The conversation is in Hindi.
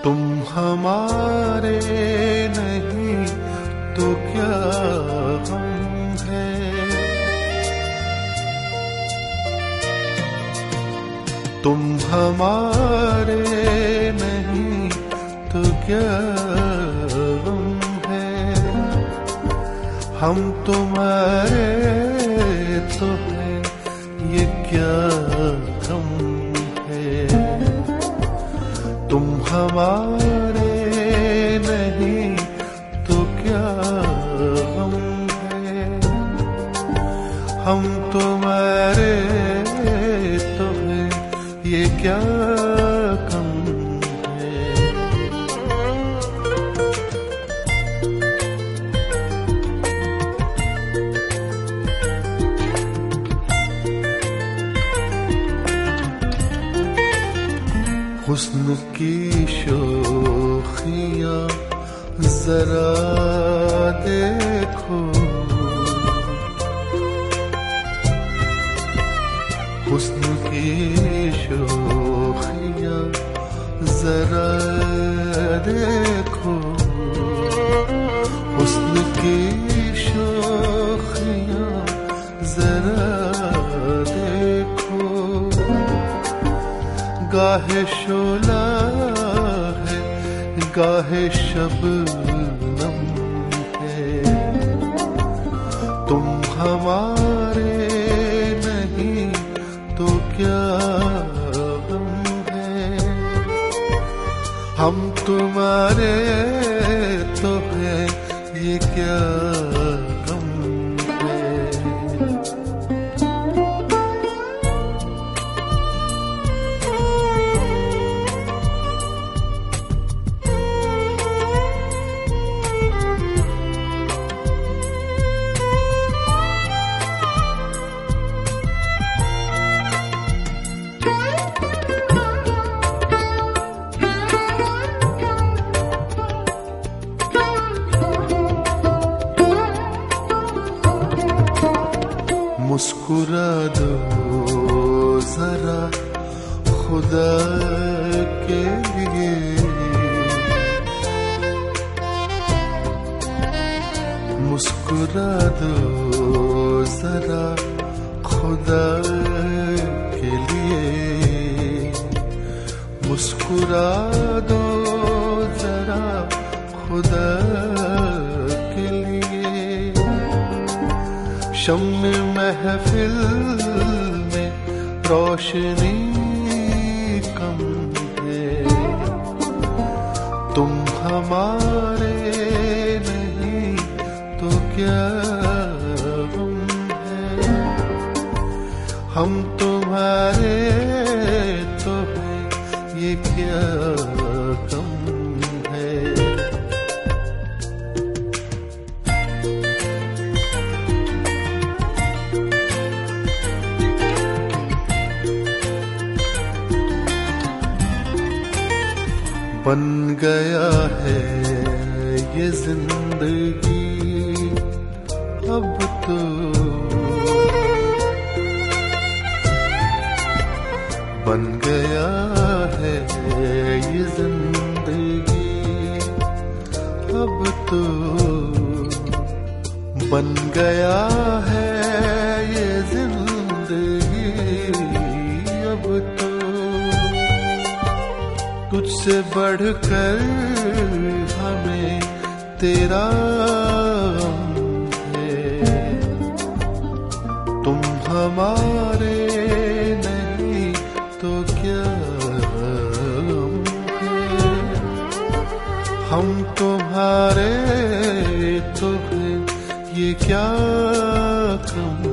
तुम हमारे नहीं तो क्या हम हैं। तुम हमारे नहीं तो क्या हम हैं। हम तुम्हारे तो हैं, ये क्या हम हैं। तुम हमारे नहीं तो क्या हम हैं। हम तुम्हारे तो हैं, ये क्या कम है। हुस्न की शोखियां जरा देखो, हुस्न की शोखियां जरा देखो। हुस्न की शोखियां जरा देखो। गाहे शोला है, गाहे शबनम है। तुम हमारे नहीं तो क्या हम हैं। हम तुम्हारे तो हैं, ये क्या हम हैं। मुस्कुरा दो जरा खुदा के लिए। मुस्कुरा दो जरा खुदा के लिए। मुस्कुरा दो जरा खुदा के लिए। शम्म महफिल में रोशनी कम है। तुम हमारे नहीं तो क्या हम हैं। हम तुम्हारे तो हैं, ये क्या कम है। बन गया है ये जिंदगी अब तो। बन गया है ये जिंदगी अब तो। बन गया है ये जिंदगी अब तो। तुझसे बढ़कर हमें तेरा है। तुम हमारे नहीं तो क्या हम हैं। हम तुम्हारे तो हैं, ये क्या कम